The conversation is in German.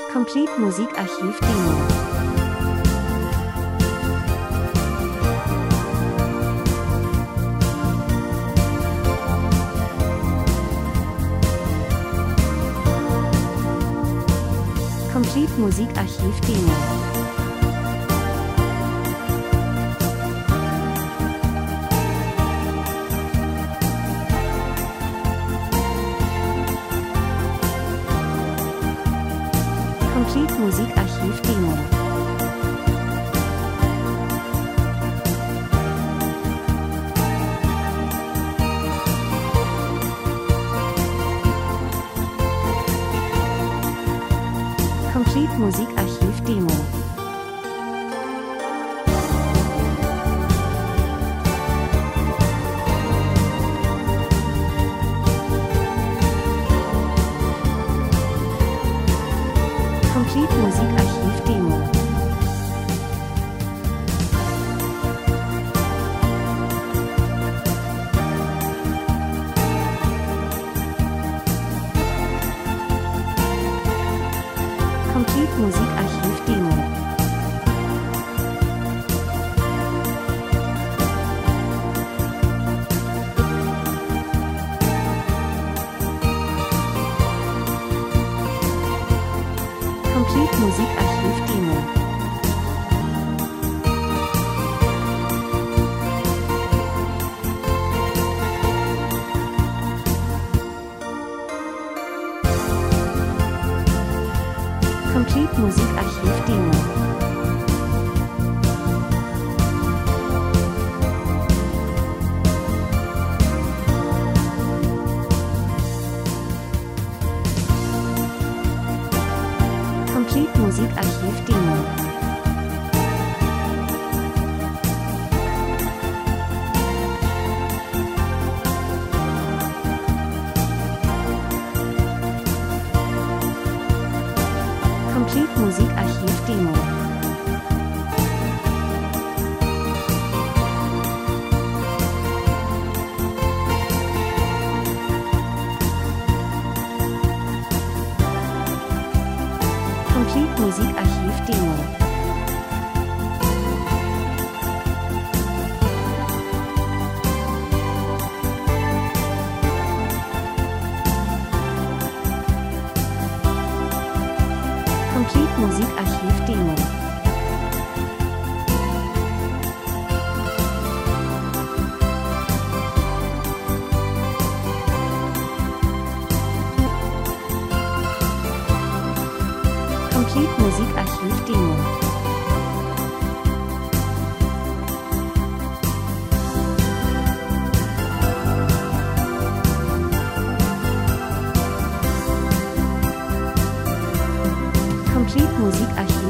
Complete Musikarchiv Demo. Complete Musikarchiv Demo. Complete Musikarchiv Demo. Complete Musikarchiv Demo. Complete Musikarchiv Demo. Complete Musikarchiv Demo. Complete Musikarchiv Demo. Complete Musikarchiv Demo. Complete Musikarchiv Demo. Complete Musikarchiv Demo. Complete Musikarchiv Demo. Complete Musikarchiv Demo. Complete Musikarchiv Demo. Complete Musikarchiv